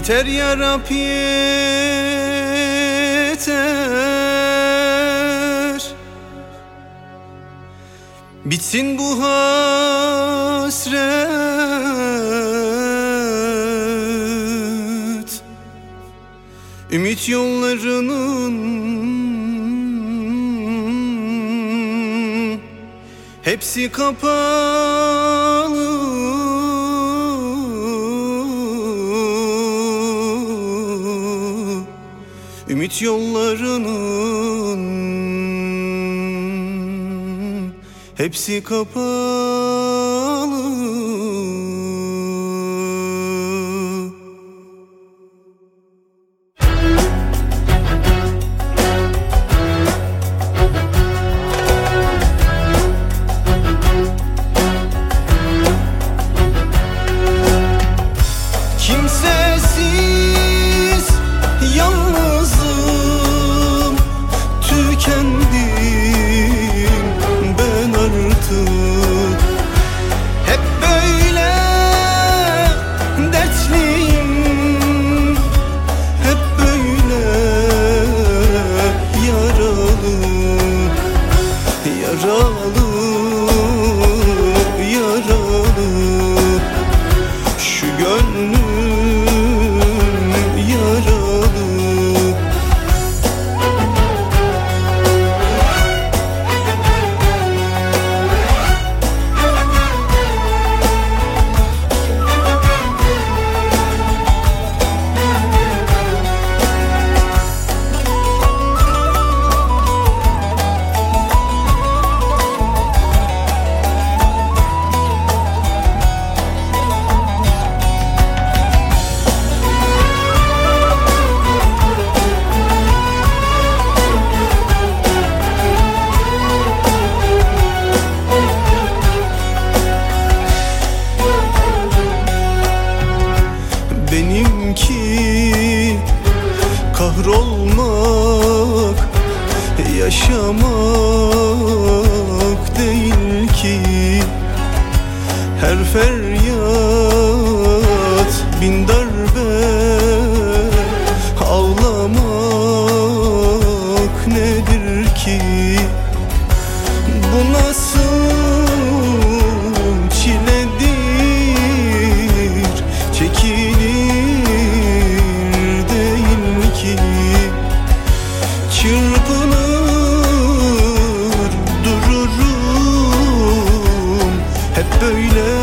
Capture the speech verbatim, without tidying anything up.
Yeter ya Rab yeter, bitsin bu hasret. Ümit yollarının hepsi kapalı. Ümit yollarının hepsi kapalı. Kimsesiz, yalnızım, tükendim ben artık. Hep böyle dertliyim, hep böyle yaralı, yaralı, yaralı. Şu gönlüm benimki kahrolmak, yaşamak değil ki. Her feryat bin darbe, ağlamak nedir ki? Bu nasıl çiledir, çekilir değil ki. Çırpınır dururum hep böyle